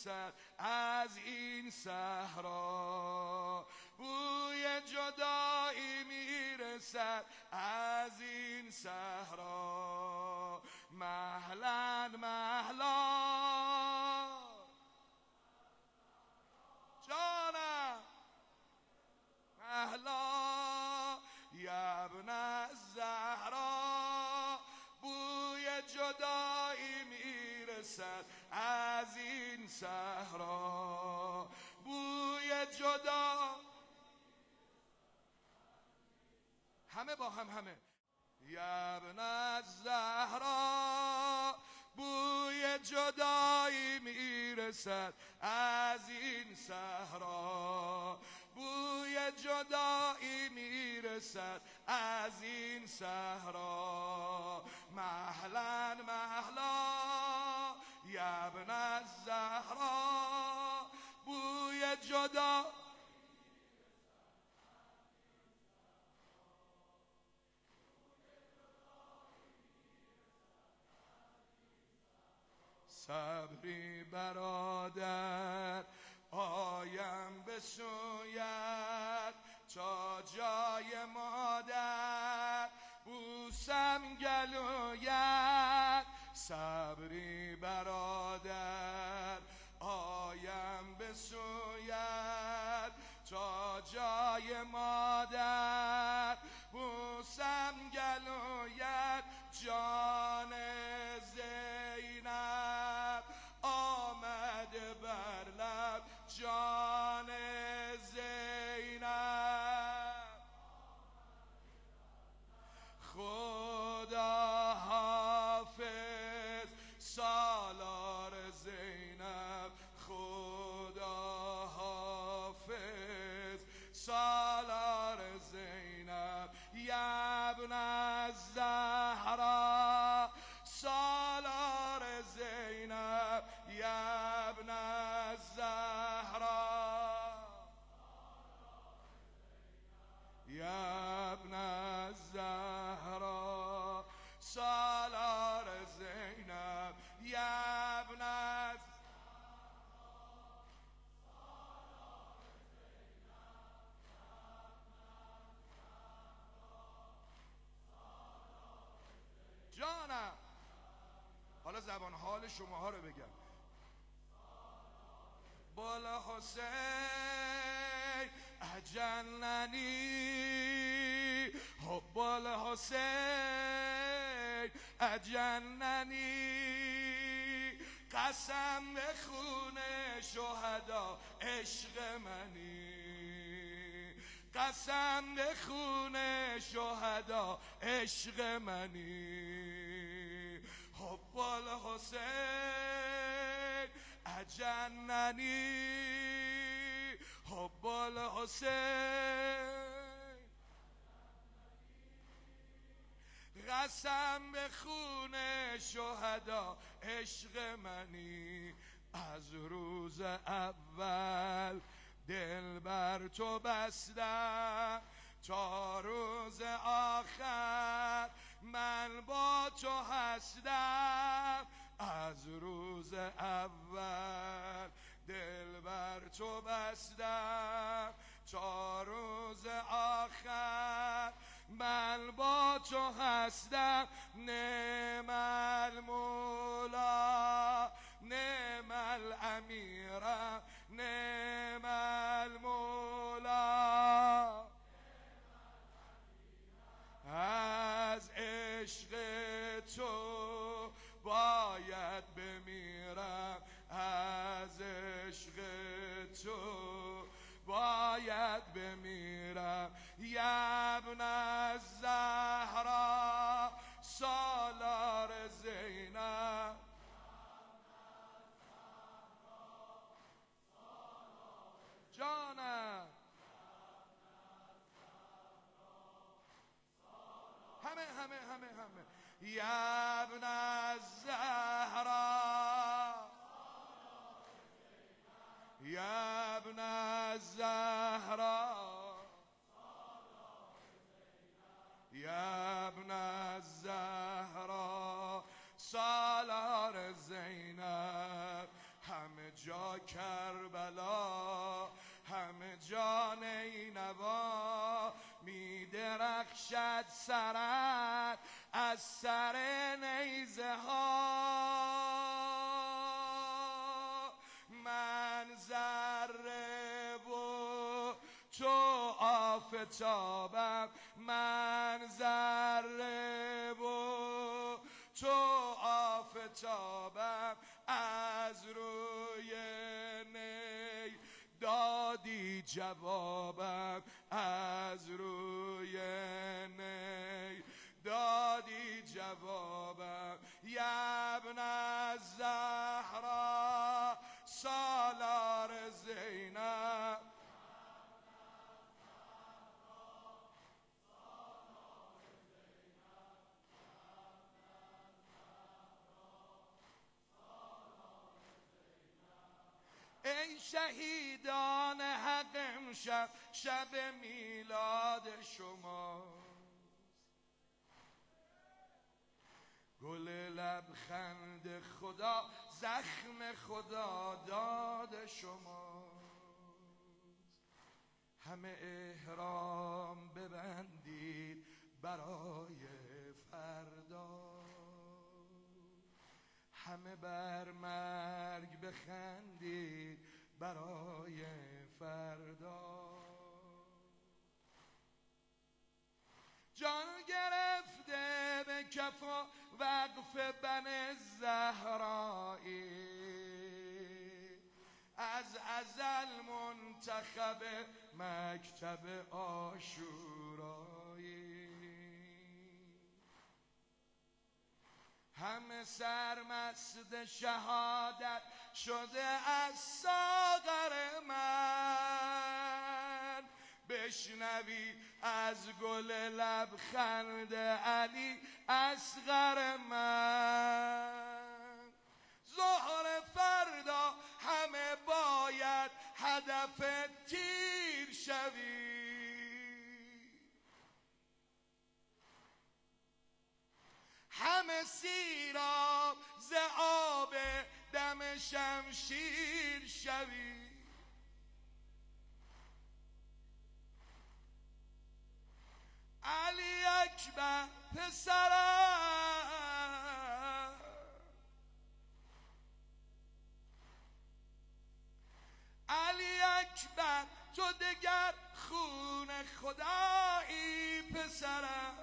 میرسد از این صحرا، بوی جدایی میرسد از این صحرا. مهلا مهلا جانم، مهلا یا ابن الزهرا، بوی جدایی میرسد از این صحرا، بوی جدا. همه با همه یا ابن الزهرا، بوی جدایی میرسد از این صحرا، بوی جدایی میرسد از این صحرا. مهلا مهلا یا ابن الزهرا، بوی جدا. صبری برادر آیم به سویت، تا جای مادر بوسم گلویت. صبری برادر آیم به سویت، تا جای مادر بوسم گلویت. جان زینب آمده بر لب، جان زینب. خدا حافظ سالار زینب، خدا حافظ سالار زینب. یا ابن الزهرا سالار زینب، یا ابن الزهرا، یا ابن الزهرا سالار زینب، یا ابن الزهرا. جانم، حالا زبان حال شماها رو بگم. بالا حسین اجننی، حب الحسین اجننی. قسم به خون شهدا عشق منی، قسم به خون شهدا عشق منی. حب الحسین اجننی، حب الحسین. قسم به خون شهدا عشق منی. از روز اول دل بر تو بستم، تا روز آخر من با تو هستم. از روز اول دل بر تو بستم، تا روز آخر من با تو هستم. نعم المولا نعم الامیرم، نعم المولا. از عشق تو باید بمیرم، از عشق تو باید بمیرم. یا ابن الزهرا سالار زینب، جانم. همه یا ابن الزهرا، یا ابن الزهرا، یا ابن الزهرا سالار زینب. همه جا کربلا همه جا نینوا می درخشد سرت از سر نیزه ها. من ذره و تو آفتابم، من ذره و تو آفتابم، از روی نی دادی جوابم، از روی نی دادی جوابم. یا ابن الزهرا سالار زینب، ای شهیدان حق امشب شب میلاد شماست. گل لبخند خدا زخم خدا داد شماست. همه احرام ببندید برای فردا، همه بر مرگ بخندید برای فردا. جان گرفته به کف و وقف بن زهرایی، از ازل منتخب مکتب عاشورایی. همه سرمست شهادت شده از ساغر من، بشنوی از گل لبخند علی اصغر من. ظهر فردا همه باید هدف تیر شوی، همه سیراب ز آب دم شمشیر شوی. علی اکبر پسرم، علی اکبر تو دگر خون خدایی پسرم.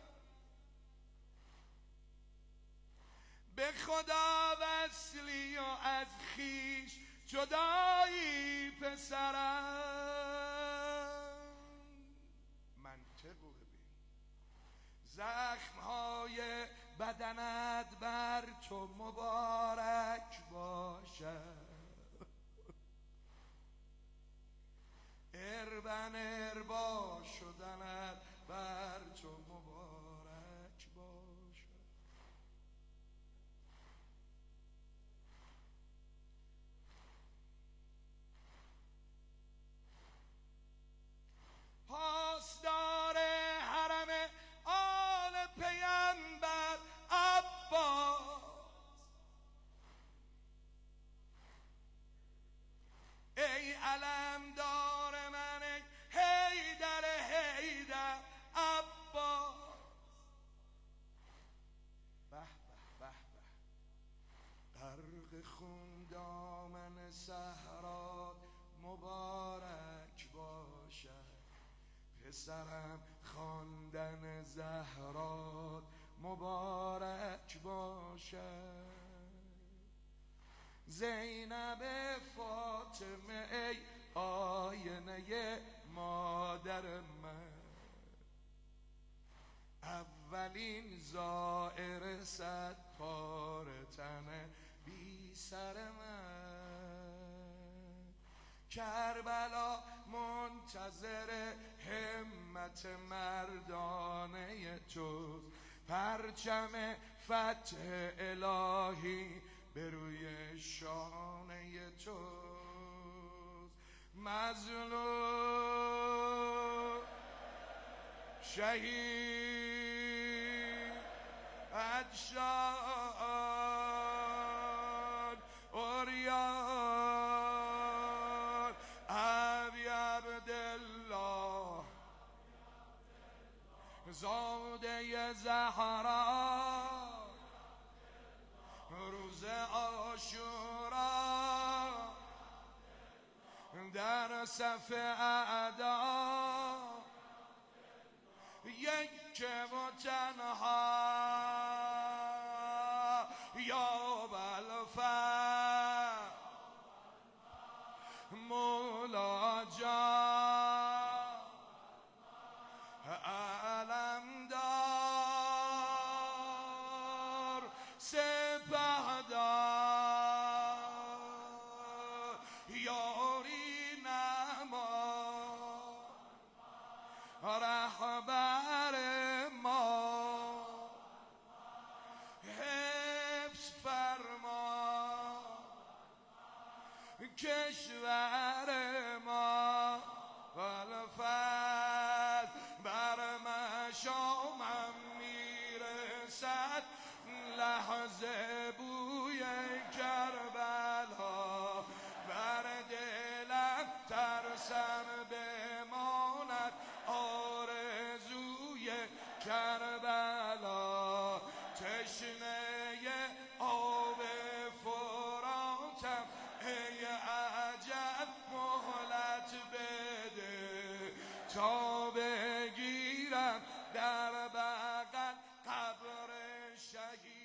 به خدا وصلی و از خیش جدایی پسرم. منطقو ببین، زخمهای بدنت بر تو مبارک باشد، اربن اربا شدنت بر تو مبارک باشد. پاسدار حرم آل پیامبر عباس، ای علمدار من، ای حیدر حیدر عباس. به به به به، غرق خون دامن صحرا مبارک باشد، پسرم خواندن زهرات مبارک باشد. زینب فاطمه ای آینه مادر من، اولین زائر صد پاره تن بی سر من. کربلا منتظر همت مردانه توست، پرچم فتح الهی به روی شانه توست. مظلوم شهید ادشان اوریان زاده زهرا روز عاشورا در صف اعدا یک و تنها یا بالفر مولا جان علمدار سپهدار یاری نما رهبر ما حفظ فرما کشور ما والفضل بر مشامم میرسد لحظه بوی کربلا بر دلم ترسم بماند آرزوی کربلا تشنه آب فراتم ای عجب مهلت بده تا بگیرم در بغل قبر شهید